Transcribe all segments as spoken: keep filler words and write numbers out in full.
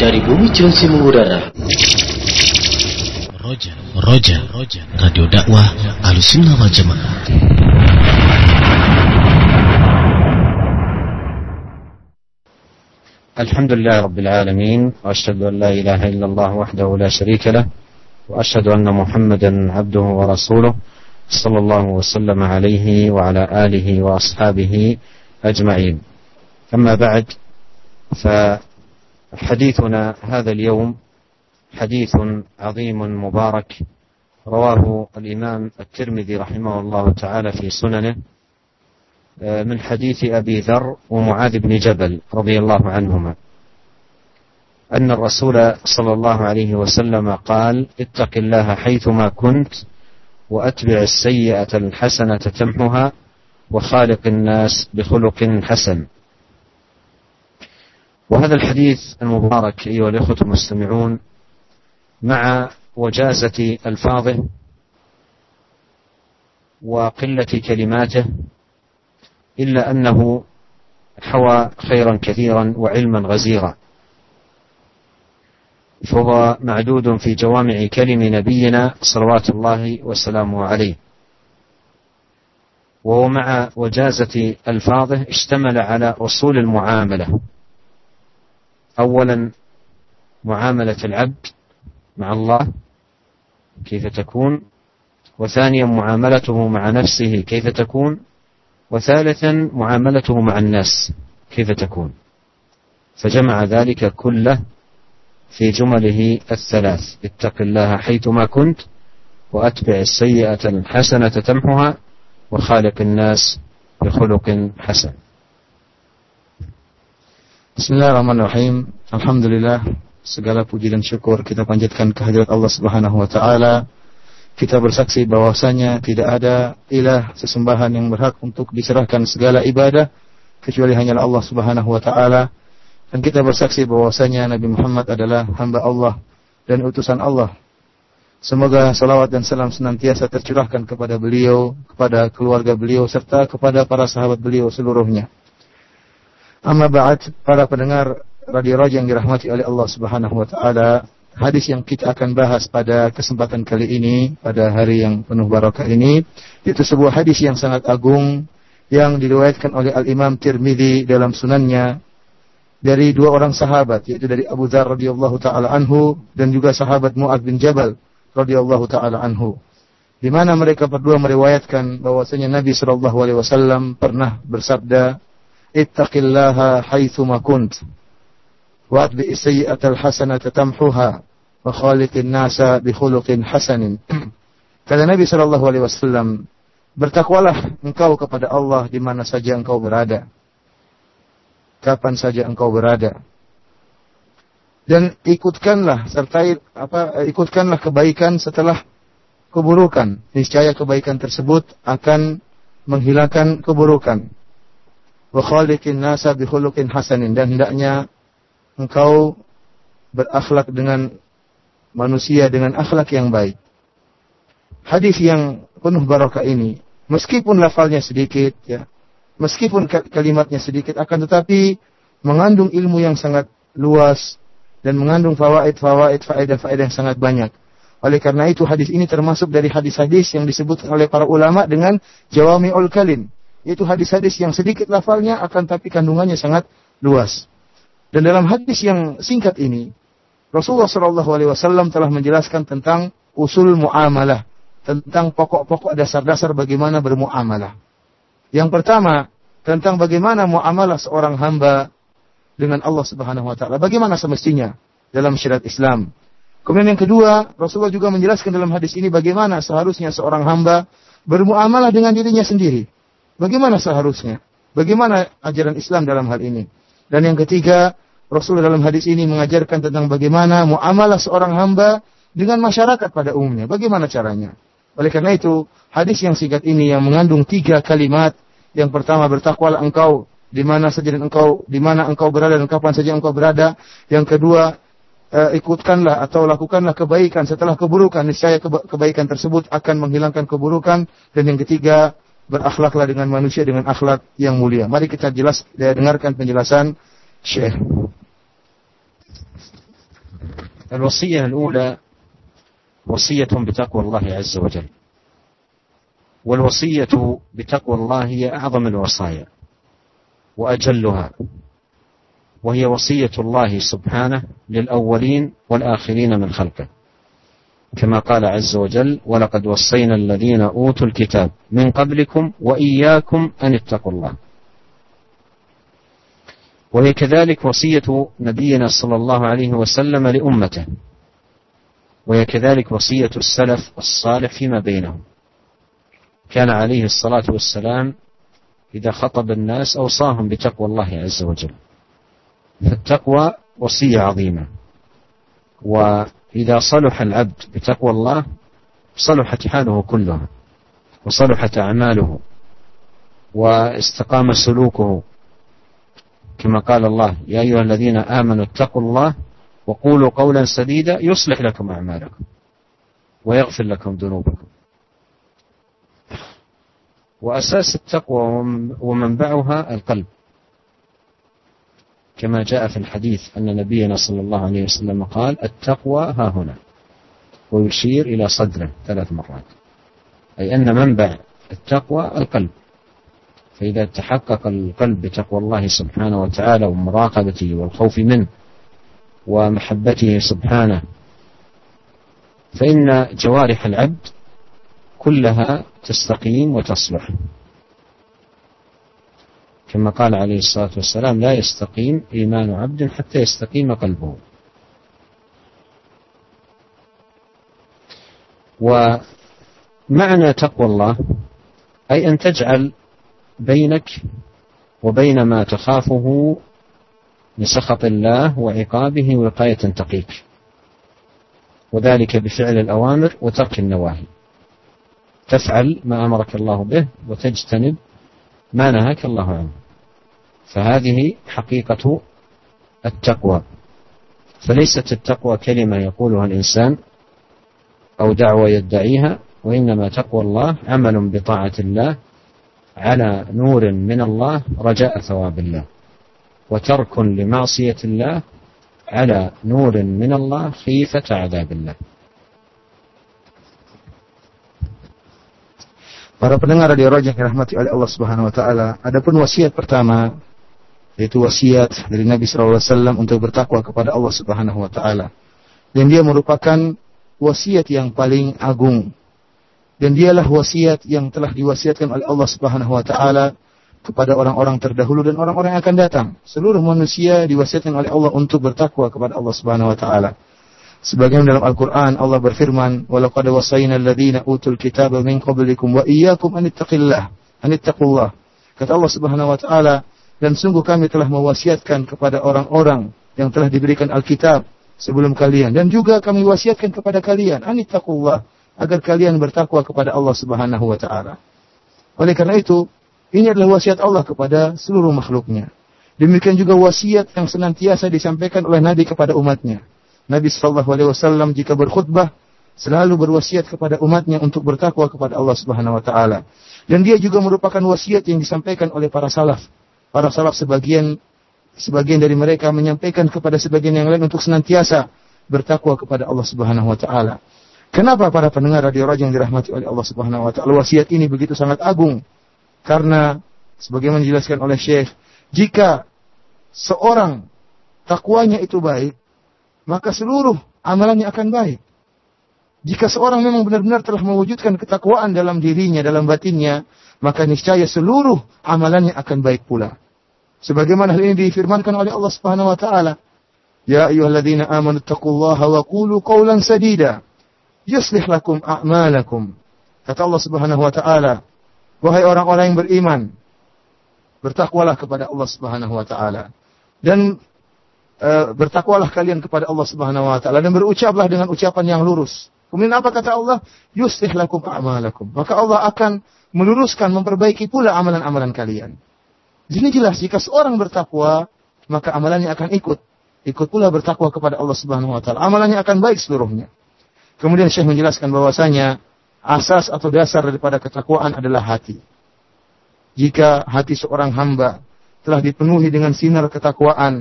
dari Bumi Cilengsi mengudara. Roja, Roja, Roja, Radio Dakwah Ahlussunnah wal Jamaah. Alhamdulillah Rabbil Alamin, wa ashhadu an la ilaha illallah wahdahu la syarika lah, wa ashhadu anna Muhammadan abduhu wa rasuluh, sallallahu wa sallam alaihi wa ala alihi wa ashabihi ajma'in. Amma ba'd, فحديثنا هذا اليوم حديث عظيم مبارك رواه الإمام الترمذي رحمه الله تعالى في سننه من حديث أبي ذر ومعاذ بن جبل رضي الله عنهما أن الرسول صلى الله عليه وسلم قال: اتق الله حيثما كنت وأتبع السيئة الحسنة تمحها وخالق الناس بخلق حسن. وهذا الحديث المبارك أيها الأخوة المستمعون مع وجازة ألفاظه وقلة كلماته إلا أنه حوى خيرا كثيرا وعلما غزيرا، فهو معدود في جوامع كلم نبينا صلوات الله وسلامه عليه. وهو مع وجازة ألفاظه اشتمل على أصول المعاملة: أولا معاملة العبد مع الله كيف تكون، وثانيا معاملته مع نفسه كيف تكون، وثالثا معاملته مع الناس كيف تكون. فجمع ذلك كله في جمله الثلاث: اتق الله حيثما كنت وأتبع السيئة الحسنة تمحها وخالق الناس بخلق حسن. Bismillahirrahmanirrahim. Alhamdulillah, segala puji dan syukur kita panjatkan kehadirat Allah Subhanahu wa taala. Kita bersaksi bahwasanya tidak ada ilah sesembahan yang berhak untuk diserahkan segala ibadah kecuali hanyalah Allah Subhanahu wa taala. Dan kita bersaksi bahwasanya Nabi Muhammad adalah hamba Allah dan utusan Allah. Semoga salawat dan salam senantiasa tercurahkan kepada beliau, kepada keluarga beliau serta kepada para sahabat beliau seluruhnya. Amma ba'd, para pendengar Radio Roja yang dirahmati oleh Allah Subhanahu wa taala, hadis yang kita akan bahas pada kesempatan kali ini, pada hari yang penuh barakah ini, itu sebuah hadis yang sangat agung yang diriwayatkan oleh Al-Imam Tirmidzi dalam sunannya dari dua orang sahabat, yaitu dari Abu Dzar radhiyallahu taala anhu dan juga sahabat Mu'adz bin Jabal radhiyallahu taala anhu, di mana mereka berdua meriwayatkan bahwasanya Nabi sallallahu alaihi wasallam pernah bersabda: ittaqillaha haitsuma kunt wa atbi'is sayyi'atal hasanata tamhuha wa khaliqin nasa bi khuluqin hasanin. Kata Nabi sallallahu alaihi wasallam, bertakwalah engkau kepada Allah di mana saja engkau berada, kapan saja engkau berada, dan ikutkanlah sertai apa ikutkanlah kebaikan setelah keburukan. Niscaya kebaikan tersebut akan menghilangkan keburukan. Wa khaliqin nasa bi khuluqin hasanin, dan hendaknya engkau berakhlak dengan manusia dengan akhlak yang baik. Hadis yang penuh barakah ini, meskipun lafalnya sedikit ya, meskipun kalimatnya sedikit, akan tetapi mengandung ilmu yang sangat luas dan mengandung fawaid-fawaid, faedah-faedah yang sangat banyak. Oleh karena itu hadis ini termasuk dari hadis-hadis yang disebut oleh para ulama dengan jawami'ul kalim, yaitu hadis-hadis yang sedikit lafalnya akan tapi kandungannya sangat luas. Dan dalam hadis yang singkat ini, Rasulullah shallallahu alaihi wasallam telah menjelaskan tentang usul muamalah, tentang pokok-pokok dasar-dasar bagaimana bermuamalah. Yang pertama, tentang bagaimana muamalah seorang hamba dengan Allah Subhanahu wa taala, bagaimana semestinya dalam syariat Islam. Kemudian yang kedua, Rasulullah juga menjelaskan dalam hadis ini bagaimana seharusnya seorang hamba bermuamalah dengan dirinya sendiri. Bagaimana seharusnya? Bagaimana ajaran Islam dalam hal ini? Dan yang ketiga, Rasulullah dalam hadis ini mengajarkan tentang bagaimana muamalah seorang hamba dengan masyarakat pada umumnya. Bagaimana caranya? Oleh karena itu, hadis yang singkat ini yang mengandung tiga kalimat. Yang pertama, bertakwalah engkau di mana saja dan engkau di mana engkau berada dan kapan saja engkau berada. Yang kedua, eh, ikutkanlah atau lakukanlah kebaikan setelah keburukan. Niscaya kebaikan tersebut akan menghilangkan keburukan. Dan yang ketiga, berakhlaklah dengan manusia dengan akhlak yang mulia. Mari kita jelas dengarkan penjelasan Syekh. الوصية الأولى وصية بتقوى الله عز وجل، والوصية بتقوى الله هي أعظم الوصايا وأجلها، وهي وصية الله سبحانه للأولين والآخرين من خلقه، كما قال عز وجل: ولقد وصينا الذين أوتوا الكتاب من قبلكم وإياكم أن اتقوا الله. وهي كذلك وصية نبينا صلى الله عليه وسلم لأمته، وهي كذلك وصية السلف الصالح فيما بينهم. كان عليه الصلاة والسلام إذا خطب الناس أوصاهم بتقوى الله عز وجل، فالتقوى وصية عظيمة، وإذا صلح العبد بتقوى الله صلحت حاله كلها، وصلحت أعماله، واستقام سلوكه، كما قال الله: يا أيها الذين آمنوا اتقوا الله وقولوا قولا سديدا يصلح لكم أعمالكم ويغفر لكم ذنوبكم. وأساس التقوى ومنبعها القلب، كما جاء في الحديث أن نبينا صلى الله عليه وسلم قال: التقوى ها هنا، ويشير إلى صدره ثلاث مرات، أي أن منبع التقوى القلب. فإذا تحقق القلب بتقوى الله سبحانه وتعالى ومراقبته والخوف منه ومحبته سبحانه، فإن جوارح العبد كلها تستقيم وتصلح، كما قال عليه الصلاة والسلام: لا يستقيم إيمان عبد حتى يستقيم قلبه. ومعنى تقوى الله أي أن تجعل بينك وبين ما تخافه من سخط الله وعقابه وقاية تقيك، وذلك بفعل الأوامر وترك النواهي. تفعل ما أمرك الله به وتجتنب ما نهاك الله عنه، فهذه حقيقة التقوى. فليست التقوى كلمة يقولها الإنسان أو دعوة يدعيها، وإنما تقوى الله عمل بطاعة الله على نور من الله رجاء ثواب الله، وترك لمعصية الله على نور من الله خيفة عذاب الله. Para pendengar radio Raja yang dirahmati oleh Allah Subhanahu wa taala, adapun wasiat pertama yaitu wasiat dari Nabi sallallahu alaihi wasallam untuk bertakwa kepada Allah Subhanahu wa taala. Dan dia merupakan wasiat yang paling agung. Dan dialah wasiat yang telah diwasiatkan oleh Allah Subhanahu wa taala kepada orang-orang terdahulu dan orang-orang yang akan datang. Seluruh manusia diwasiatkan oleh Allah untuk bertakwa kepada Allah Subhanahu wa taala. Sebagaimana dalam Al-Quran Allah berfirman: وَلَقَدْ وَصَيْنَا الَّذِينَ أُوتُوا الْكِتَابَ مِنْ قَبْلِكُمْ وَإِيَّاكُمْ أَنِ اتَّقُوا اللَّهَ أَنِ اتَّقُوا اللَّهَ. Kata Allah Subhanahu wa taala, dan sungguh kami telah mewasiatkan kepada orang-orang yang telah diberikan Alkitab sebelum kalian, dan juga kami wasiatkan kepada kalian أَنِ اتَّقُوا اللَّهَ, agar kalian bertakwa kepada Allah Subhanahu wa taala. Oleh karena itu, ini adalah wasiat Allah kepada seluruh makhluknya. Demikian juga wasiat yang senantiasa disampaikan oleh Nabi kepada umatnya. Nabi sallallahu alaihi wasallam jika berkhutbah selalu berwasiat kepada umatnya untuk bertakwa kepada Allah Subhanahu wa taala. Dan dia juga merupakan wasiat yang disampaikan oleh para salaf. Para salaf sebagian sebagian dari mereka menyampaikan kepada sebagian yang lain untuk senantiasa bertakwa kepada Allah Subhanahu wa taala. Kenapa para pendengar radio Raja yang dirahmati oleh Allah Subhanahu wa taala wasiat ini begitu sangat agung? Karena sebagaimana dijelaskan oleh Syekh, jika seorang takwanya itu baik, maka seluruh amalannya akan baik. Jika seorang memang benar-benar telah mewujudkan ketakwaan dalam dirinya, dalam batinnya, maka niscaya seluruh amalannya akan baik pula. Sebagaimana hal ini difirmankan oleh Allah Subhanahu wa taala, "Ya ayyuhalladzina amanu taqullaha wa qulu qawlan sadida, yuslih lakum a'malakum." Kata Allah Subhanahu wa taala, wahai orang-orang yang beriman, bertakwalah kepada Allah Subhanahu wa taala. Dan Uh, bertakwalah kalian kepada Allah Subhanahu wa taala dan berucaplah dengan ucapan yang lurus. Kemudian apa kata Allah? Yuslih lakum a'malakum. Maka Allah akan meluruskan, memperbaiki pula amalan-amalan kalian. Di sini jelas jika seorang bertakwa, maka amalannya akan ikut. Ikut pula bertakwa kepada Allah Subhanahu wa taala. Amalannya akan baik seluruhnya. Kemudian Syekh menjelaskan bahwasanya asas atau dasar daripada ketakwaan adalah hati. Jika hati seorang hamba telah dipenuhi dengan sinar ketakwaan,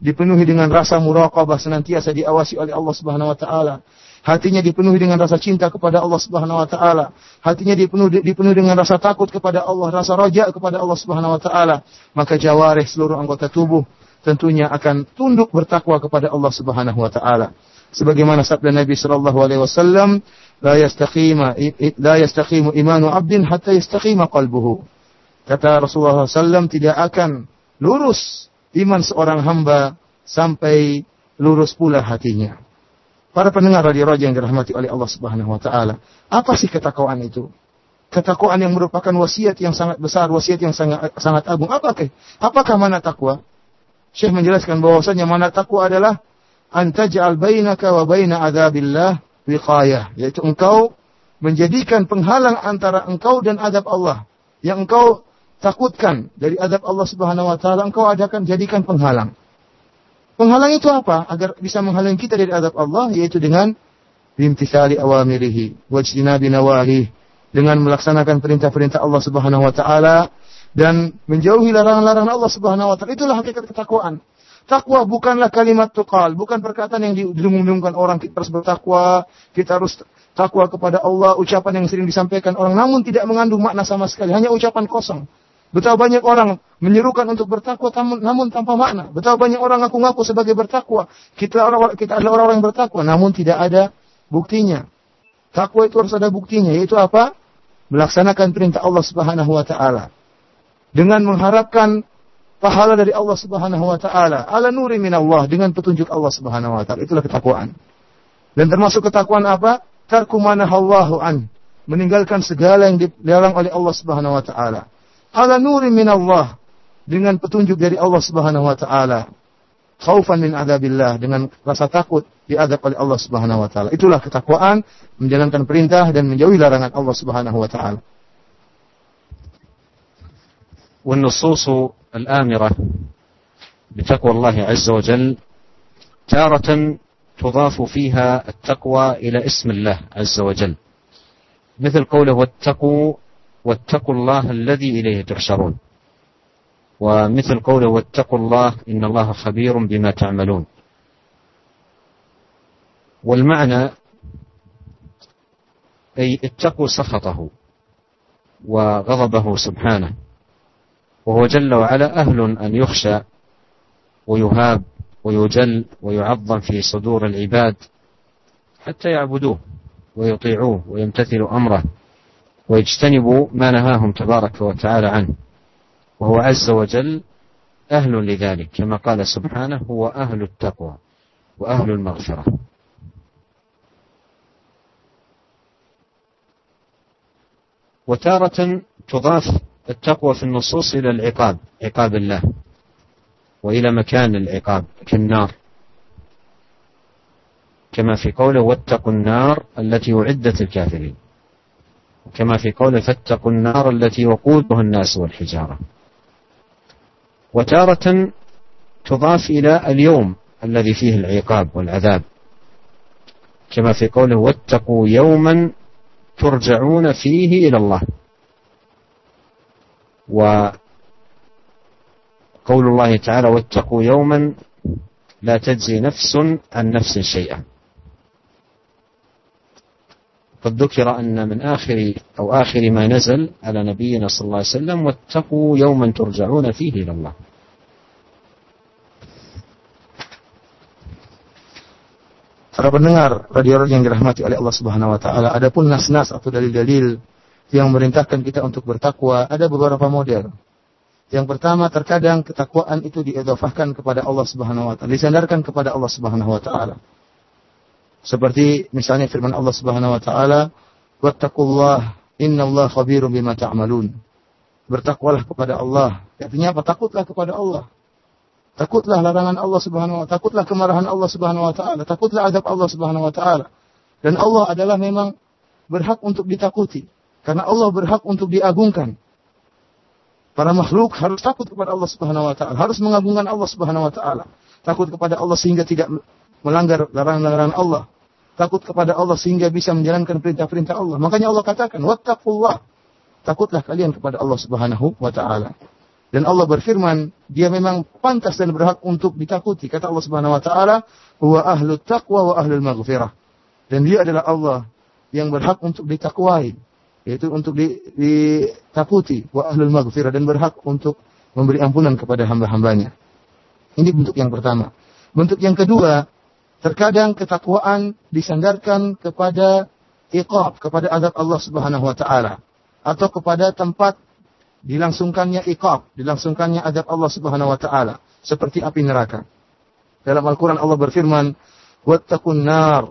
dipenuhi dengan rasa muraqabah, senantiasa diawasi oleh Allah Subhanahu wa taala. Hatinya dipenuhi dengan rasa cinta kepada Allah Subhanahu wa taala. Hatinya dipenuhi dipenuhi dengan rasa takut kepada Allah, rasa raja kepada Allah Subhanahu wa taala. Maka jawarih, seluruh anggota tubuh tentunya akan tunduk bertakwa kepada Allah Subhanahu wa taala. Sebagaimana sabda Nabi sallallahu alaihi wasallam, la yastaqima la yastaqimu imanu 'abdin hatta yastaqima qalbuhu. Kata Rasulullah sallallahu alaihi wasallam, tidak akan lurus iman seorang hamba sampai lurus pula hatinya. Para pendengar radio Raja yang dirahmati oleh Allah Subhanahu wa taala, apa sih ketakwaan itu? Ketakwaan yang merupakan wasiat yang sangat besar, wasiat yang sangat sangat agung. Apakah? Apakah mana takwa? Syekh menjelaskan bahwasanya mana takwa adalah antaj'al bainaka wa baina adzabillah wiqayah, yaitu engkau menjadikan penghalang antara engkau dan azab Allah. Yang engkau takutkan dari azab Allah Subhanahu wa taala, engkau adakan jadikan penghalang. Penghalang itu apa? Agar bisa menghalangi kita dari azab Allah, yaitu dengan bimtithali awamirihi wajtinabi nawahi, dengan melaksanakan perintah-perintah Allah Subhanahu wa taala dan menjauhi larangan-larangan Allah Subhanahu wa taala. Itulah hakikat ketakwaan. Takwa bukanlah kalimat tuqal, bukan perkataan yang didengung-dengungkan orang. Kita harus bertakwa, kita harus takwa kepada Allah, ucapan yang sering disampaikan orang namun tidak mengandung makna sama sekali, hanya ucapan kosong. Betapa banyak orang menyerukan untuk bertakwa namun tanpa makna. Betapa banyak orang ngaku-ngaku sebagai bertakwa. Kita orang kita adalah orang-orang yang bertakwa namun tidak ada buktinya. Takwa itu harus ada buktinya, yaitu apa? Melaksanakan perintah Allah Subhanahu wa taala dengan mengharapkan pahala dari Allah Subhanahu wa taala, ala nuri minallah, dengan petunjuk Allah Subhanahu wa taala. Itulah ketakwaan. Dan termasuk ketakwaan apa? Tarku ma nahallahu an, meninggalkan segala yang dilarang oleh Allah Subhanahu wa taala. Ala nuri minallah, dengan petunjuk dari Allah Subhanahu wa taala. Khaufan min adzabillah, dengan rasa takut diazab oleh Allah Subhanahu wa taala. Itulah ketakwaan, menjalankan perintah dan menjauhi larangan Allah Subhanahu wa taala. والنصوص الآمرة بتقوى الله عز وجل تارة تضاف فيها التقوى إلى اسم الله عز وجل، مثل قوله واتقوا واتقوا الله الذي إليه تحشرون، ومثل قوله واتقوا الله إن الله خبير بما تعملون. والمعنى أي اتقوا سخطه وغضبه سبحانه، وهو جل وعلا أهل أن يخشى ويهاب ويجل ويعظم في صدور العباد حتى يعبدوه ويطيعوه ويمتثلوا أمره ويجتنبوا ما نهاهم تبارك وتعالى عنه، وهو عز وجل أهل لذلك كما قال سبحانه هو أهل التقوى وأهل المغفرة. وتارة تضاف التقوى في النصوص إلى العقاب، عقاب الله، وإلى مكان العقاب كالنار، كما في قوله واتقوا النار التي أعدت الكافرين، كما في قوله فاتقوا النار التي وقودها الناس والحجارة. وتارة تضاف إلى اليوم الذي فيه العقاب والعذاب، كما في قوله واتقوا يوما ترجعون فيه إلى الله، وقول الله تعالى واتقوا يوما لا تجزي نفس عن نفس شيئا. قد ذكر أن من آخر أو آخر ما نزل على نبينا صلى الله عليه وسلم واتقوا يوما ترجعون فيه إلى الله. Para pendengar radio yang dirahmati oleh Allah Subhanahu wa taala, adapun nas-nas atau dalil-dalil yang memerintahkan kita untuk bertakwa ada beberapa model. Yang pertama, terkadang ketakwaan itu diidhafahkan kepada Allah Subhanahu wa taala, disandarkan kepada Allah Subhanahu wa taala. Seperti misalnya firman Allah Subhanahu wa taala, "Wattaqullah innallaha khabirum bima ta'malun." Bertakwalah kepada Allah. Artinya apa? Takutlah kepada Allah. Takutlah larangan Allah Subhanahu wa taala, takutlah kemarahan Allah Subhanahu wa taala, takutlah azab Allah Subhanahu wa taala. Dan Allah adalah memang berhak untuk ditakuti, karena Allah berhak untuk diagungkan. Para makhluk harus takut kepada Allah Subhanahu wa taala, harus mengagungkan Allah Subhanahu wa taala. Takut kepada Allah sehingga tidak melanggar larangan-larangan Allah. Takut kepada Allah sehingga bisa menjalankan perintah-perintah Allah. Makanya Allah katakan, "Wattaqullah." Takutlah kalian kepada Allah Subhanahu wa taala. Dan Allah berfirman, dia memang pantas dan berhak untuk ditakuti. Kata Allah Subhanahu wa taala, "Wa ahlut taqwa wa ahlul maghfirah." Dan dia adalah Allah yang berhak untuk ditakwai, yaitu untuk ditakuti, wa ahlul maghfirah, dan berhak untuk memberi ampunan kepada hamba-hambanya. Ini bentuk yang pertama. Bentuk yang kedua, terkadang ketakwaan disandarkan kepada iqab, kepada azab Allah Subhanahu wa taala, atau kepada tempat dilangsungkannya iqab, dilangsungkannya azab Allah Subhanahu wa taala, seperti api neraka. Dalam Al-Qur'an Allah berfirman, "Wattaqun nar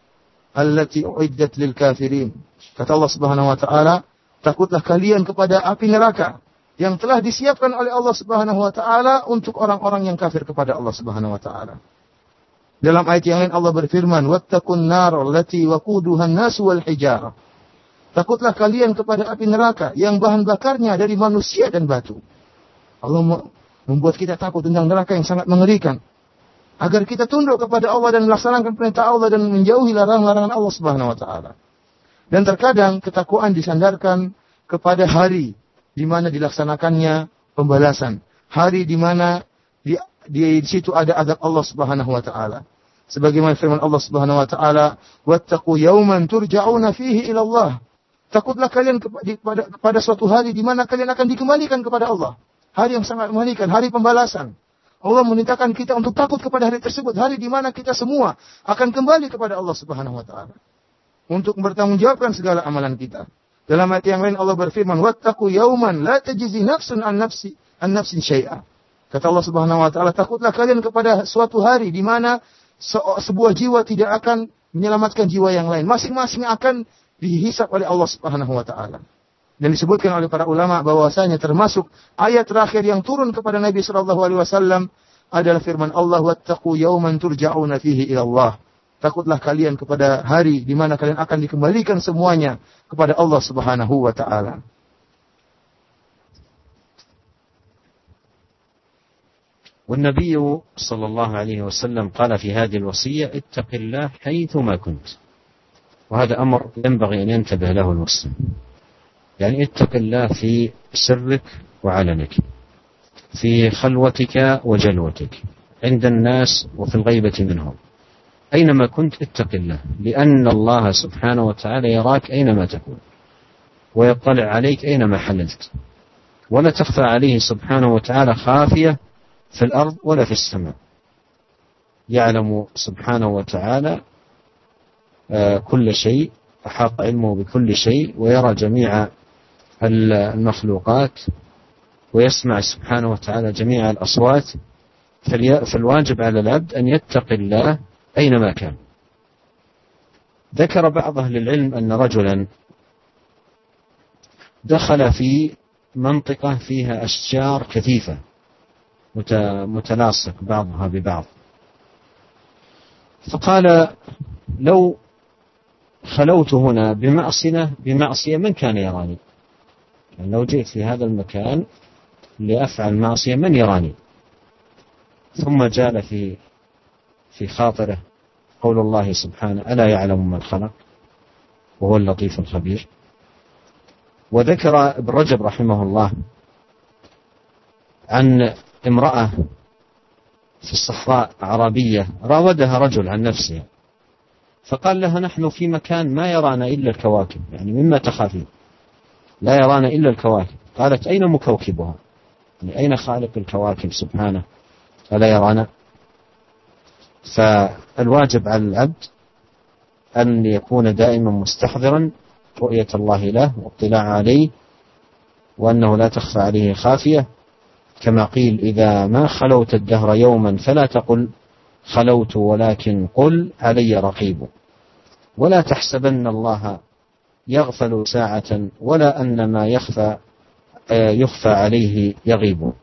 allati uiddat lil kafirin." Kata Allah Subhanahu wa taala, takutlah kalian kepada api neraka yang telah disiapkan oleh Allah Subhanahu wa taala untuk orang-orang yang kafir kepada Allah Subhanahu wa taala. Dalam ayat yang lain Allah berfirman, "Wattaqun nar allati waquduha an-nas wal hijarah." Takutlah kalian kepada api neraka yang bahan bakarnya dari manusia dan batu. Allah membuat kita takut tentang neraka yang sangat mengerikan, agar kita tunduk kepada Allah dan melaksanakan perintah Allah dan menjauhi larangan-larangan Allah Subhanahu wa taala. Dan terkadang ketakwaan disandarkan kepada hari di mana dilaksanakannya pembalasan, hari di mana di, di, di situ ada azab Allah Subhanahu wa taala. Sebagaimana firman Allah Subhanahu wa taala, "Wattaqu yawman turja'una fihi ila Allah." Takutlah kalian kepada, kepada suatu hari di mana kalian akan dikembalikan kepada Allah. Hari yang sangat mengerikan, hari pembalasan. Allah memerintahkan kita untuk takut kepada hari tersebut, hari di mana kita semua akan kembali kepada Allah Subhanahu wa taala untuk bertanggungjawabkan segala amalan kita. Dalam ayat yang lain Allah berfirman, "Wattaqu yawman la tajzi nafsun an nafsi an nafsin syai'a." Kata Allah Subhanahu wa taala, takutlah kalian kepada suatu hari di mana se- sebuah jiwa tidak akan menyelamatkan jiwa yang lain. Masing-masing akan dihisab oleh Allah Subhanahu wa taala. Dan disebutkan oleh para ulama bahwasanya termasuk ayat terakhir yang turun kepada Nabi sallallahu alaihi wasallam adalah firman Allah, "Wattaqu yawman turja'una fihi ila Allah." Takutlah kalian kepada hari di mana kalian akan dikembalikan semuanya kepada Allah Subhanahu wa taala. والنبي صلى الله عليه وسلم قال في هذه الوصية: اتق الله حيثما كنت. وهذا أمر ينبغي أن ينتبه له المسلم. يعني اتق الله في سرك وعلنك، في خلوتك وجلوتك، عند الناس وفي الغيبة منهم. أينما كنت اتق الله، لأن الله سبحانه وتعالى يراك أينما تكون، ويطلع عليك أينما حللت، ولا تخفى عليه سبحانه وتعالى خافية في الأرض ولا في السماء. يعلم سبحانه وتعالى كل شيء، أحاط علمه بكل شيء، ويرى جميع المخلوقات، ويسمع سبحانه وتعالى جميع الأصوات. فالواجب على العبد أن يتقي الله أينما كان. ذكر بعض أهل العلم أن رجلا دخل في منطقة فيها أشجار كثيفة متلاصق بعضها ببعض، فقال: لو خلوت هنا بمعصية بمعصية من كان يراني؟ يعني لو جئت في هذا المكان لأفعل معصية من يراني؟ ثم جال في في خاطره قول الله سبحانه: ألا يعلم من خلق وهو اللطيف الخبير. وذكر ابن رجب رحمه الله عن امرأة في الصحراء أعرابية راودها رجل عن نفسها، فقال لها: نحن في مكان ما يرانا إلا الكواكب، يعني مما تخافين، لا يرانا إلا الكواكب. قالت: أين مكوكبها؟ يعني أين خالق الكواكب سبحانه؟ ألا يرانا؟ فالواجب على العبد أن يكون دائما مستحضرا رؤية الله له واطلاع عليه، وأنه لا تخفى عليه خافية. كما قيل: إذا ما خلوت الدهر يوما فلا تقل خلوت، ولكن قل علي رقيب. ولا تحسبن الله يغفل ساعة، ولا أن ما يخفى يخفى عليه يغيب.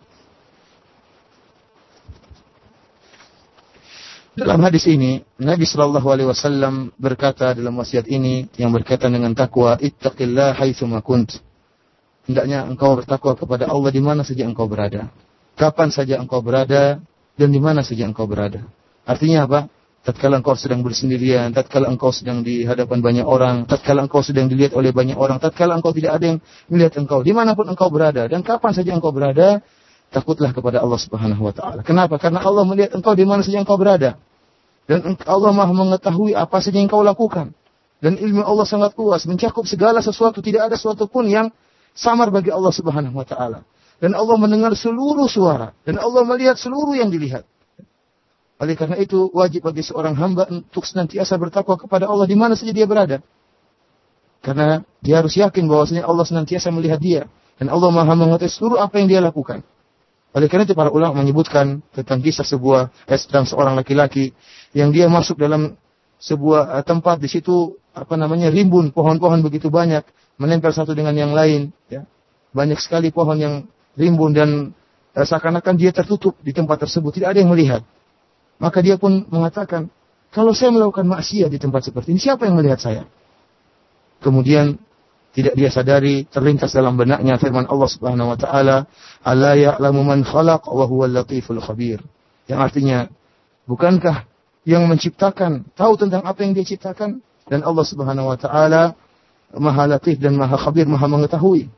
Dalam hadis ini Nabi sallallahu alaihi wasallam berkata dalam wasiat ini yang berkaitan dengan takwa, ittaqillah haitsuma kunt. Hendaknya engkau bertakwa kepada Allah di mana saja engkau berada, kapan saja engkau berada, dan di mana saja engkau berada. Artinya apa? Tatkala engkau sedang bersendirian, tatkala engkau sedang di hadapan banyak orang, tatkala engkau sedang dilihat oleh banyak orang, tatkala engkau tidak ada yang melihat engkau, dimanapun engkau berada dan kapan saja engkau berada, takutlah kepada Allah Subhanahu wa taala. Kenapa? Karena Allah melihat engkau di mana saja engkau berada. Dan Allah Maha mengetahui apa saja yang kau lakukan. Dan ilmu Allah sangat luas, mencakup segala sesuatu, tidak ada sesuatu pun yang samar bagi Allah Subhanahu wa taala. Dan Allah mendengar seluruh suara, dan Allah melihat seluruh yang dilihat. Oleh karena itu, wajib bagi seorang hamba untuk senantiasa bertakwa kepada Allah di mana saja dia berada. Karena dia harus yakin bahwasanya Allah senantiasa melihat dia, dan Allah Maha mengetahui seluruh apa yang dia lakukan. Oleh karena itu para ulama menyebutkan tentang kisah sebuah eh, tentang seorang laki-laki yang dia masuk dalam sebuah uh, tempat, di situ apa namanya rimbun pohon-pohon begitu banyak menempel satu dengan yang lain, ya. Banyak sekali pohon yang rimbun dan uh, seakan-akan dia tertutup di tempat tersebut, tidak ada yang melihat. Maka dia pun mengatakan, kalau saya melakukan maksiat di tempat seperti ini, siapa yang melihat saya? Kemudian tidak dia sadari, terlintas dalam benaknya firman Allah Subhanahu wa taala, "Alla ya'lamu man khalaq wa huwal latiful khabir." Yang artinya, bukankah yang menciptakan tahu tentang apa yang dia ciptakan, dan Allah Subhanahu wa taala Maha Latif dan Maha Khabir, Maha mengetahui.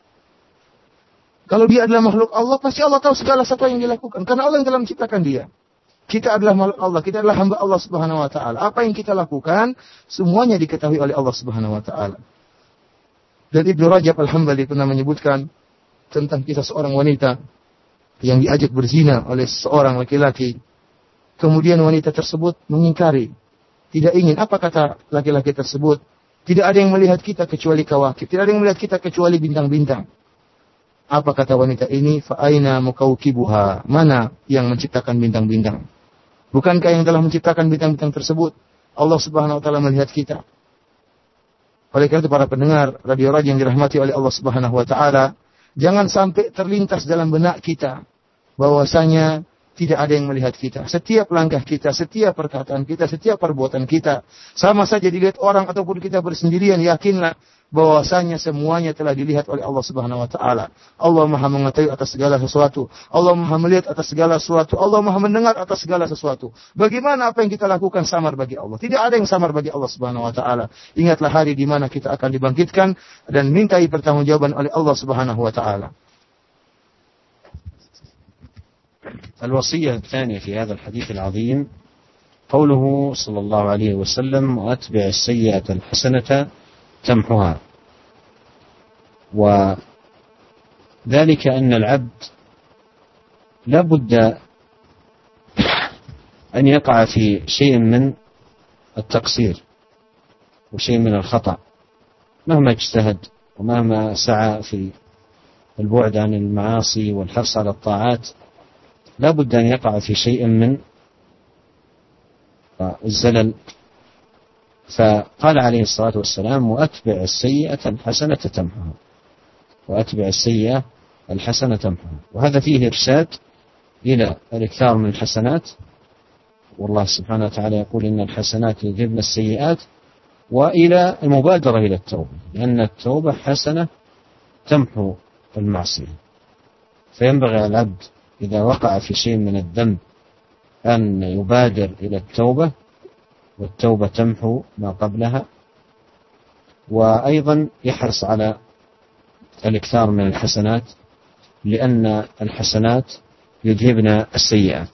Kalau dia adalah makhluk Allah, pasti Allah tahu segala sesuatu yang dilakukan, karena Allah yang telah menciptakan dia. Kita adalah makhluk Allah, kita adalah hamba Allah Subhanahu wa taala. Apa yang kita lakukan semuanya diketahui oleh Allah Subhanahu wa taala. Dan Ibnu Rajab Al-Hambali pernah menyebutkan tentang kisah seorang wanita yang diajak berzina oleh seorang laki-laki. Kemudian wanita tersebut mengingkari, tidak ingin. Apa kata laki-laki tersebut? Tidak ada yang melihat kita kecuali kawakib, tidak ada yang melihat kita kecuali bintang-bintang. Apa kata wanita ini? Fa aina mukawkibuha? Mana yang menciptakan bintang-bintang? Bukankah yang telah menciptakan bintang-bintang tersebut Allah Subhanahu wa taala melihat kita? Oleh karena itu para pendengar Radio Raja yang dirahmati oleh Allah Subhanahu wa taala, jangan sampai terlintas dalam benak kita bahwasanya tidak ada yang melihat kita. Setiap langkah kita, setiap perkataan kita, setiap perbuatan kita, sama saja dilihat orang ataupun kita bersendirian, yakinlah bahwasanya semuanya telah dilihat oleh Allah Subhanahu wa taala. Allah Maha mengetahui atas segala sesuatu. Allah Maha melihat atas segala sesuatu. Allah Maha mendengar atas segala sesuatu. Bagaimana apa yang kita lakukan samar bagi Allah? Tidak ada yang samar bagi Allah Subhanahu wa taala. Ingatlah hari di mana kita akan dibangkitkan dan mintai pertanggungjawaban oleh Allah Subhanahu wa taala. الوصية الثانية في هذا الحديث العظيم قوله صلى الله عليه وسلم: وأتبع السيئة الحسنة تمحها. وذلك أن العبد لا بد أن يقع في شيء من التقصير وشيء من الخطأ مهما اجتهد ومهما سعى في البعد عن المعاصي والحرص على الطاعات. لا بد أن يقع في شيء من الزلل. فقال عليه الصلاة والسلام: وأتبع السيئة الحسنة تمحها. وأتبع السيئة الحسنة تمحها. وهذا فيه إرشاد إلى الإكثار من الحسنات، والله سبحانه وتعالى يقول: إن الحسنات يذهبن السيئات، وإلى المبادرة إلى التوبة، لأن التوبة حسنة تمحو المعصية. فينبغي على العبد إذا وقع في شيء من الذنب أن يبادر إلى التوبة، والتوبة تمحو ما قبلها، وأيضا يحرص على الإكثار من الحسنات، لأن الحسنات يذهبن السيئات.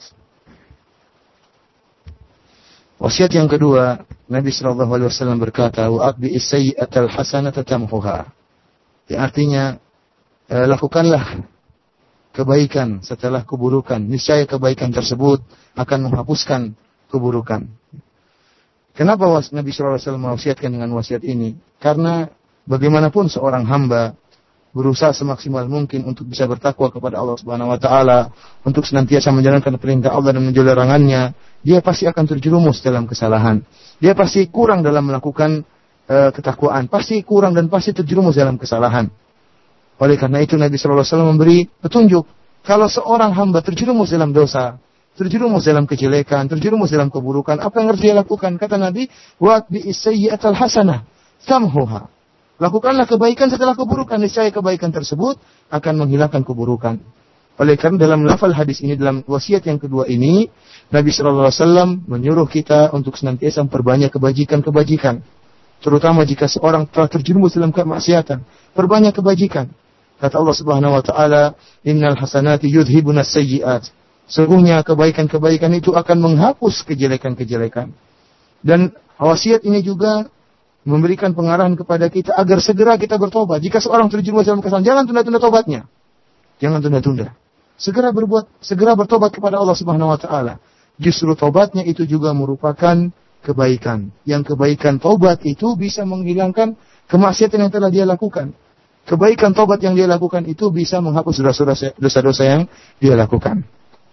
Wasiat yang kedua, Nabi shallallahu alaihi wasallam berkata, wa atbi'is sayyi'atal hasanata tamhuha. Yang artinya, eh, lakukanlah kebaikan setelah keburukan, niscaya kebaikan tersebut akan menghapuskan keburukan. Kenapa Nabi shallallahu alaihi wasallam mewasiatkan dengan wasiat ini? Karena bagaimanapun seorang hamba berusaha semaksimal mungkin untuk bisa bertakwa kepada Allah Subhanahu wa taala, untuk senantiasa menjalankan perintah Allah dan menjauhi larangannya, dia pasti akan terjerumus dalam kesalahan. Dia pasti kurang dalam melakukan uh, ketakwaan, pasti kurang dan pasti terjerumus dalam kesalahan. Oleh karena itu Nabi shallallahu alaihi wasallam memberi petunjuk, kalau seorang hamba terjerumus dalam dosa, terjerumus dalam kejelekan, terjerumus dalam keburukan, apa yang harus dia lakukan? Kata Nabi, wa'atbi'is sayyi'atal hasanah tamhuha. Lakukanlah kebaikan setelah keburukan, niscaya kebaikan tersebut akan menghilangkan keburukan. Oleh karena dalam lafal hadis ini, dalam wasiat yang kedua ini, Nabi shallallahu alaihi wasallam menyuruh kita untuk senantiasa memperbanyak kebajikan-kebajikan. Terutama jika seorang telah terjerumus dalam kemaksiatan, perbanyak kebajikan. Kata Allah Subhanahu wa taala, "Innal hasanati yudhibunas sayyi'at." Sesungguhnya kebaikan-kebaikan itu akan menghapus kejelekan-kejelekan. Dan wasiat ini juga memberikan pengarahan kepada kita agar segera kita bertobat. Jika seorang terjerumus dalam kesalahan, jangan tunda-tunda tobatnya. Jangan tunda-tunda. Segera berbuat, segera bertobat kepada Allah Subhanahu wa taala. Justru tobatnya itu juga merupakan kebaikan. Yang kebaikan tobat itu bisa menghilangkan kemaksiatan yang telah dia lakukan. Kebaikan tobat yang dia lakukan itu bisa menghapus dosa-dosa yang dia lakukan.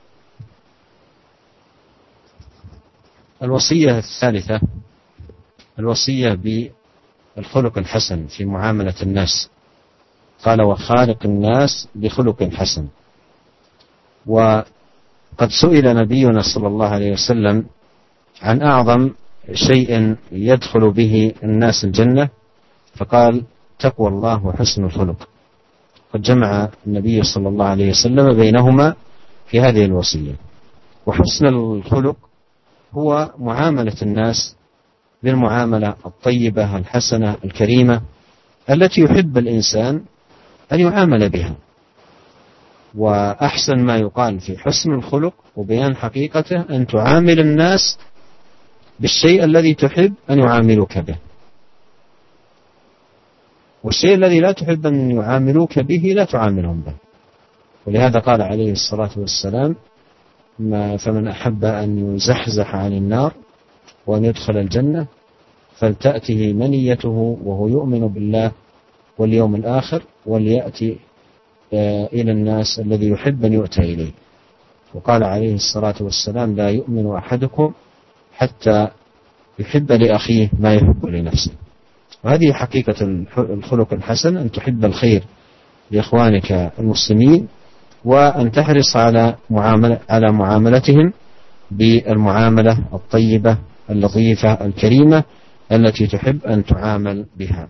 الوصية الثالثة الوصية بالخلق الحسن في معاملة الناس. قال وخالق الناس بخلق حسن. وقد سئل نبينا صلى الله عليه وسلم عن أعظم شيء يدخل به الناس الجنة فقال تقوى الله وحسن الخلق. قد جمع النبي صلى الله عليه وسلم بينهما في هذه الوصية. وحسن الخلق هو معاملة الناس بالمعاملة الطيبة الحسنة الكريمة التي يحب الإنسان أن يعامل بها. وأحسن ما يقال في حسن الخلق وبيان حقيقته أن تعامل الناس بالشيء الذي تحب أن يعاملوك به، والشيء الذي لا تحب أن يعاملوك به لا تعاملهم به. ولهذا قال عليه الصلاة والسلام ما فمن أحب أن يزحزح عن النار وأن يدخل الجنة فلتأته منيته وهو يؤمن بالله واليوم الآخر وليأتي إلى الناس الذي يحب أن يؤتى إليه. وقال عليه الصلاة والسلام لا يؤمن أحدكم حتى يحب لأخيه ما يحب لنفسه. وهذه حقيقة الخلق الحسن، أن تحب الخير لإخوانك المسلمين وأن تحرص على معاملة على معاملتهم بالمعاملة الطيبة اللطيفة الكريمة التي تحب أن تعامل بها.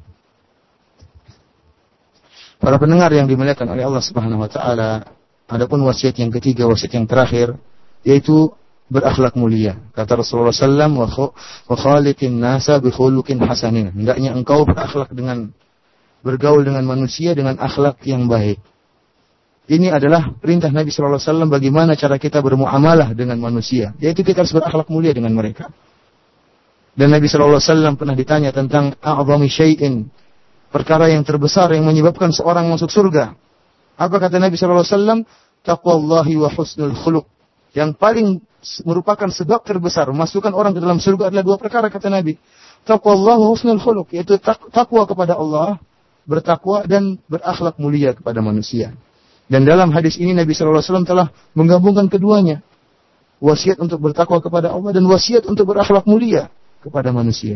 Para pendengar yang dimuliakan oleh Allah Subhanahu wa taala, adapun wasiat yang ketiga, wasiat yang terakhir, yaitu berakhlak mulia. Kata Rasulullah sallallahu alaihi wasallam, "Wa khaliqin nasa bi khuluqin hasanin." Hendaknya engkau berakhlak dengan bergaul dengan manusia dengan akhlak yang baik. Ini adalah perintah Nabi sallallahu alaihi wasallam bagaimana cara kita bermuamalah dengan manusia, yaitu kita harus berakhlak mulia dengan mereka. Dan Nabi sallallahu alaihi wasallam pernah ditanya tentang a'zami syai'in, perkara yang terbesar yang menyebabkan seorang masuk surga. Apa kata Nabi sallallahu alaihi wasallam? Taqwallahi wa husnul khuluq. Yang paling merupakan sebab terbesar memasukkan orang ke dalam surga adalah dua perkara, kata Nabi. Taqwallahi wa husnul khuluq, yaitu takwa kepada Allah, bertakwa dan berakhlak mulia kepada manusia. Dan dalam hadis ini Nabi sallallahu alaihi wasallam telah menggabungkan keduanya. Wasiat untuk bertakwa kepada Allah dan wasiat untuk berakhlak mulia kepada manusia.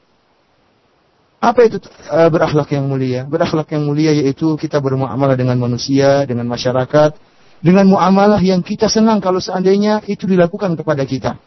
Apa itu uh, berakhlak yang mulia? Berakhlak yang mulia yaitu kita bermuamalah dengan manusia, dengan masyarakat, dengan muamalah yang kita senang kalau seandainya itu dilakukan kepada kita.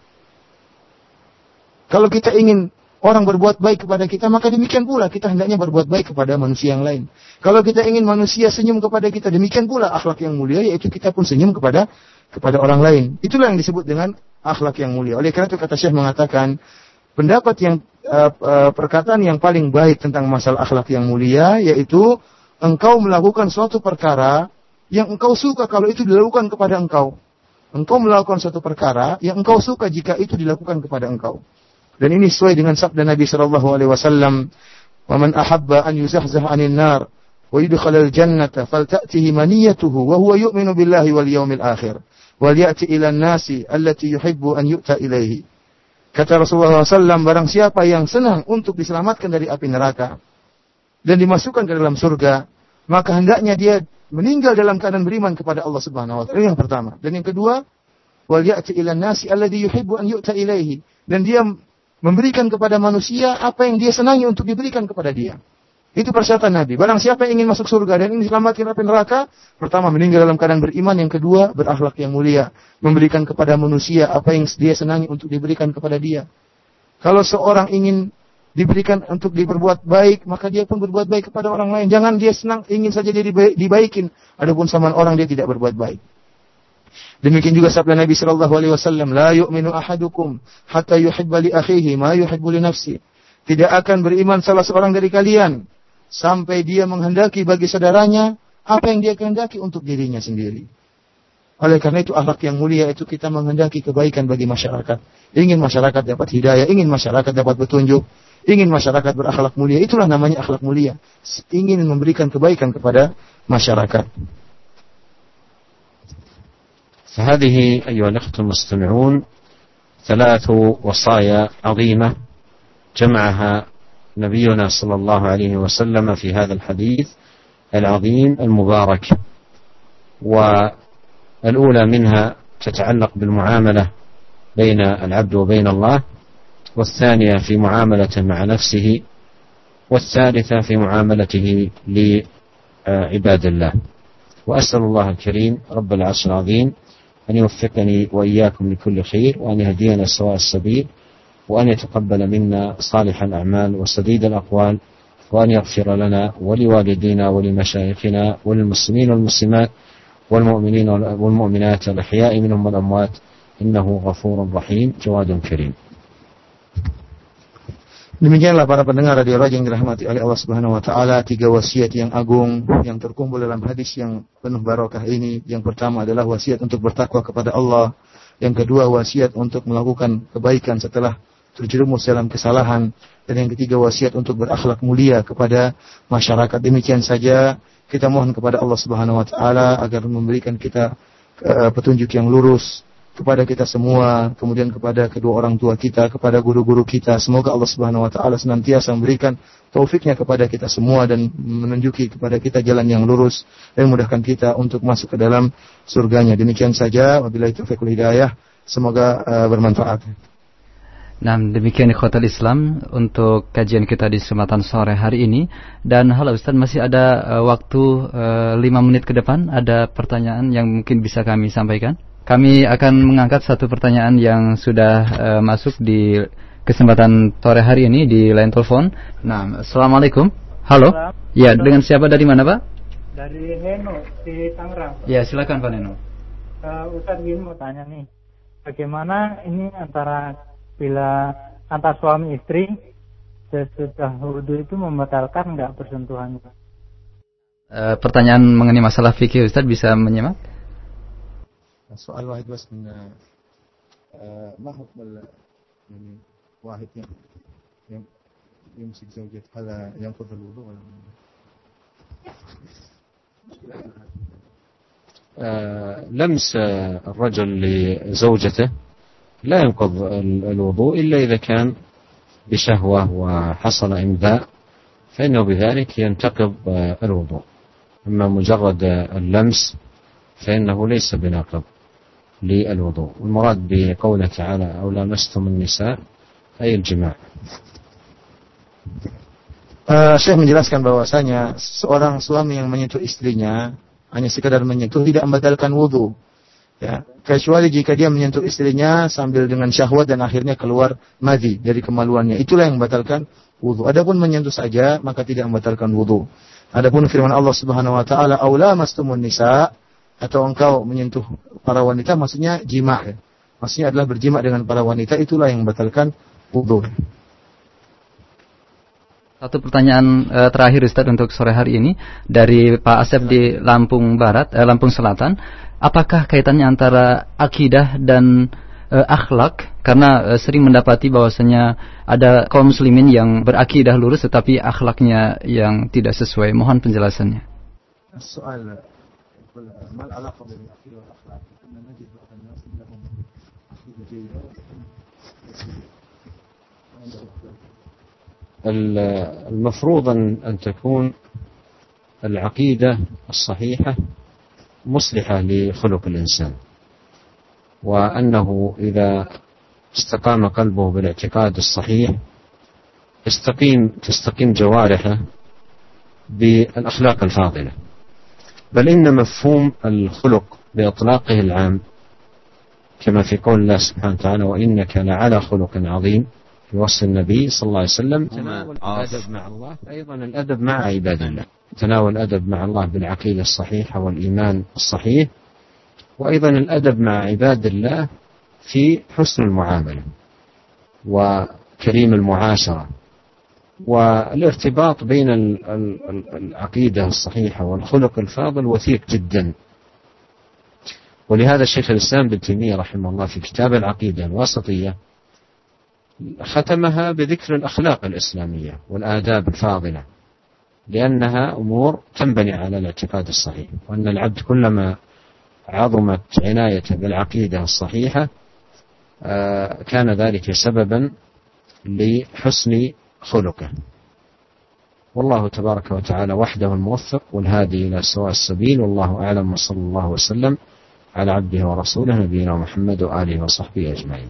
Kalau kita ingin orang berbuat baik kepada kita, maka demikian pula kita hendaknya berbuat baik kepada manusia yang lain. Kalau kita ingin manusia senyum kepada kita, demikian pula akhlak yang mulia yaitu kita pun senyum kepada kepada orang lain. Itulah yang disebut dengan akhlak yang mulia. Oleh karena itu kata Syekh mengatakan, pendapat yang uh, uh, perkataan yang paling baik tentang masalah akhlak yang mulia yaitu engkau melakukan suatu perkara yang engkau suka kalau itu dilakukan kepada engkau. Engkau melakukan suatu perkara yang engkau suka jika itu dilakukan kepada engkau. Dan ini sesuai dengan sabda Nabi sallallahu alaihi wasallam, "Wa man ahabba an yuzahzaha 'anil nar wa yudkhalal jannata falta'tihi maniyatuhu wa huwa yu'minu billahi wal yawmil akhir wal ya'ti ila an-nasi allati yuhibbu an yu'ta ilaihi." Kata Rasulullah sallallahu alaihi wasallam, barang siapa yang senang untuk diselamatkan dari api neraka dan dimasukkan ke dalam surga, maka hendaknya dia meninggal dalam keadaan beriman kepada Allah Subhanahu wa taala. Yang pertama. Dan yang kedua, wal ya'ti ila an-nasi alladhi yuhibbu an yu'ta ilaihi, dan dia memberikan kepada manusia apa yang dia senangi untuk diberikan kepada dia. Itu persyaratan Nabi. Barang siapa yang ingin masuk surga dan ingin diselamatkan dari neraka, pertama meninggal dalam keadaan beriman, yang kedua berakhlak yang mulia, memberikan kepada manusia apa yang dia senangi untuk diberikan kepada dia. Kalau seorang ingin diberikan untuk diperbuat baik, maka dia pun berbuat baik kepada orang lain. Jangan dia senang ingin saja dia dibaikin, adapun sama orang dia tidak berbuat baik. Demikian juga sabda Nabi sallallahu alaihi wasallam, "La yu'minu ahadukum hatta yuhibba li akhihi ma yuhibbu li nafsi." Tidak akan beriman salah seorang dari kalian sampai dia menghendaki bagi saudaranya apa yang dia kehendaki untuk dirinya sendiri. Oleh karena itu akhlak yang mulia itu kita menghendaki kebaikan bagi masyarakat. Ingin masyarakat dapat hidayah, ingin masyarakat dapat petunjuk, ingin masyarakat berakhlak mulia. Itulah namanya akhlak mulia. Ingin memberikan kebaikan kepada masyarakat. فهذه أيها الأخوة المستمعون ثلاث وصايا عظيمة جمعها نبينا صلى الله عليه وسلم في هذا الحديث العظيم المبارك. والأولى منها تتعلق بالمعاملة بين العبد وبين الله، والثانية في معاملته مع نفسه، والثالثة في معاملته لعباد الله. وأسأل الله الكريم رب العرش العظيم أن يوفقني وإياكم لكل خير، وأن يهدينا سواء السبيل، وأن يتقبل منا صالح الأعمال وسديد الأقوال، وأن يغفر لنا ولوالدينا ولمشايخنا وللمسلمين والمسلمات والمؤمنين والمؤمنات الأحياء منهم والأموات، إنه غفور رحيم جواد كريم. Demikianlah para pendengar radio Raja yang dirahmati oleh Allah Subhanahu wa taala, tiga wasiat yang agung yang terkumpul dalam hadis yang penuh barokah ini. Yang pertama adalah wasiat untuk bertakwa kepada Allah, yang kedua wasiat untuk melakukan kebaikan setelah terjerumus dalam kesalahan, dan yang ketiga wasiat untuk berakhlak mulia kepada masyarakat. Demikian saja kita mohon kepada Allah Subhanahu wa taala agar memberikan kita uh, petunjuk yang lurus kepada kita semua, kemudian kepada kedua orang tua kita, kepada guru-guru kita. Semoga Allah Subhanahu wa taala senantiasa memberikan taufiknya kepada kita semua dan menunjuki kepada kita jalan yang lurus dan memudahkan kita untuk masuk ke dalam surganya. Demikian saja, wabillahi taufiq wal hidayah. Semoga uh, bermanfaat. Nah, demikian ikhwatal Islam untuk kajian kita di kesempatan sore hari ini. Dan halo Ustaz, masih ada uh, waktu uh, lima menit ke depan. Ada pertanyaan yang mungkin bisa kami sampaikan? Kami akan mengangkat satu pertanyaan yang sudah uh, masuk di kesempatan sore hari ini di line telepon. Nah, Assalamualaikum. Halo. Salam. Ya, dengan siapa, dari mana Pak? Dari Neno di Tangerang. Ya, silakan Pak Neno. Uh, Ustaz gini mau tanya nih, bagaimana ini antara bila antar suami istri sesudah wudu itu membatalkan nggak bersentuhan? Uh, pertanyaan mengenai masalah fikih, Ustaz bisa menyimak? Soal wahid bas min ma hukm wahid yang yang yumsik zawjat hala yanqudh al-wudu wala لمس الرجل لزوجته لا ينقض الوضوء إلا إذا كان بشهوة وحصل إمذاء، فإنه بذلك ينتقض الوضوء. أما مجرد اللمس فإنه ليس بناقض للوضوء. والمراد بقوله تعالى أو لامستم النساء أي الجماع. Uh, Syekh menjelaskan bahwasanya seorang suami yang menyentuh istrinya hanya sekadar menyentuh tidak membatalkan wudu, ya, kecuali jika dia menyentuh istrinya sambil dengan syahwat dan akhirnya keluar madhi dari kemaluannya, itulah yang membatalkan wudu. Adapun menyentuh saja maka tidak membatalkan wudu. Adapun firman Allah Subhanahu wa taala aw lamastumun nisa, atau engkau menyentuh para wanita, maksudnya jima', ya. Maksudnya adalah berjima' dengan para wanita, itulah yang membatalkan wudu. Satu pertanyaan uh, terakhir Ustaz untuk sore hari ini dari Pak Asep di Lampung Barat, eh, Lampung Selatan. Apakah kaitannya antara akidah dan uh, akhlak? Karena uh, sering mendapati bahwasanya ada kaum muslimin yang berakidah lurus tetapi akhlaknya yang tidak sesuai. Mohon penjelasannya. Soal mal alaqah bil akidah wal akhlaq. Inna najid ba'd an-nas lahum akidah jayyida. المفروض أن تكون العقيدة الصحيحة مصلحة لخلق الإنسان، وأنه إذا استقام قلبه بالاعتقاد الصحيح يستقيم تستقيم جوارحه بالأخلاق الفاضلة. بل إن مفهوم الخلق بإطلاقه العام كما في قول الله سبحانه وتعالى وإنك لعلى خلق عظيم في وصف النبي صلى الله عليه وسلم، تناول الأدب مع الله أيضا الأدب مع عباد الله، تناول الأدب مع الله بالعقيدة الصحيحة والإيمان الصحيح، وأيضا الأدب مع عباد الله في حسن المعاملة وكريم المعاشرة والارتباط بين العقيدة الصحيحة والخلق الفاضل وثيق جدا. ولهذا الشيخ الإسلام ابن تيمية رحمه الله في كتاب العقيدة الواسطية ختمها بذكر الأخلاق الإسلامية والآداب الفاضلة، لأنها أمور تنبني على الاعتقاد الصحيح، وأن العبد كلما عظمت عنايته بالعقيدة الصحيحة كان ذلك سببا لحسن خلقه. والله تبارك وتعالى وحده الموفق والهادي إلى سواء السبيل، والله أعلم، وصلى الله وسلم على عبده ورسوله نبينا Muhammad wa alihi wa sahbihi ajma'in.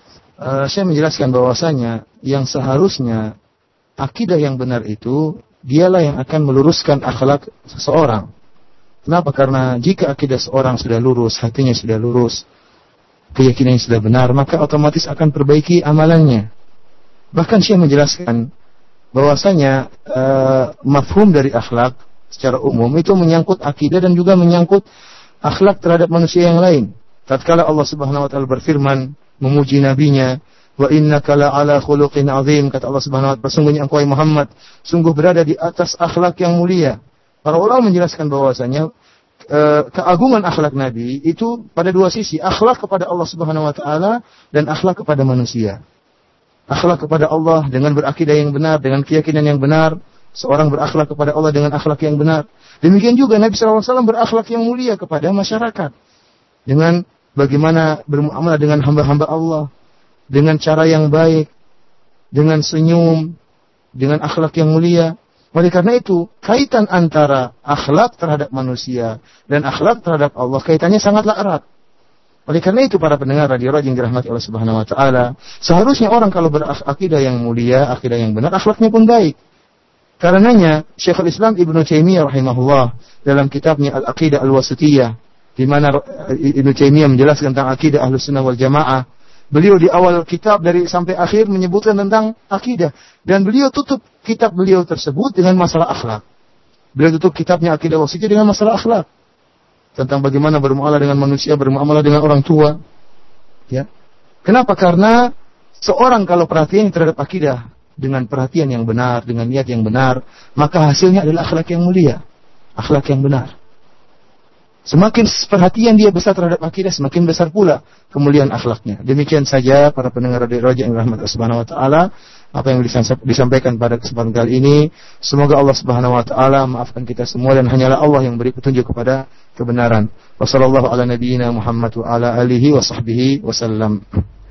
Uh, saya menjelaskan bahwasanya yang seharusnya akidah yang benar itu dialah yang akan meluruskan akhlak seseorang. Kenapa? Karena jika akidah seorang sudah lurus, hatinya sudah lurus, keyakinannya sudah benar, maka otomatis akan perbaiki amalannya. Bahkan Syekh menjelaskan bahwasanya uh, mafhum dari akhlak secara umum itu menyangkut akidah dan juga menyangkut akhlak terhadap manusia yang lain. Tatkala Allah Subhanahu wa taala berfirman memuji nabinya, wa innaka la'ala khuluqin azim, kata Allah Subhanahu wa taala, sesungguhnya engkau Muhammad sungguh berada di atas akhlak yang mulia. Para ulama menjelaskan bahwasanya e, keagungan akhlak Nabi itu pada dua sisi, akhlak kepada Allah Subhanahu wa taala dan akhlak kepada manusia. Akhlak kepada Allah dengan berakidah yang benar, dengan keyakinan yang benar, seorang berakhlak kepada Allah dengan akhlak yang benar. Demikian juga Nabi shallallahu alaihi wasallam berakhlak yang mulia kepada masyarakat dengan bagaimana bermuamalah dengan hamba-hamba Allah, dengan cara yang baik, dengan senyum, dengan akhlak yang mulia. Oleh karena itu, kaitan antara akhlak terhadap manusia dan akhlak terhadap Allah, kaitannya sangatlah erat. Oleh karena itu, para pendengar radio Raja yang dirahmati Allah Subhanahu wa taala, seharusnya orang kalau berakidah yang mulia, akidah yang benar, akhlaknya pun baik. Karenanya Syekhul Islam Ibnu Taimiyah rahimahullah dalam kitabnya Al-Aqidah Al-Wasithiyah, di mana Ibnu Taimiyah menjelaskan tentang akidah Ahlus Sunnah wal Jamaah, beliau di awal kitab dari sampai akhir menyebutkan tentang akidah, dan beliau tutup kitab beliau tersebut dengan masalah akhlak. Beliau tutup kitabnya Aqidah Wasithiyah dengan masalah akhlak, tentang bagaimana bermuamalah dengan manusia, bermuamalah dengan orang tua. Ya. Kenapa? Karena seorang kalau perhatian terhadap akidah dengan perhatian yang benar, dengan niat yang benar, maka hasilnya adalah akhlak yang mulia, akhlak yang benar. Semakin perhatian dia besar terhadap akidah, semakin besar pula kemuliaan akhlaknya. Demikian saja para pendengar radio Raja yang rahmat Allah Subhanahu wa taala, apa yang disampaikan pada kesempatan kali ini. Semoga Allah Subhanahu wa taala maafkan kita semua, dan hanyalah Allah yang beri petunjuk kepada kebenaran. Wassallallahu ala nabiyyina Muhammad wa ala alihi wa sahbihi wasallam.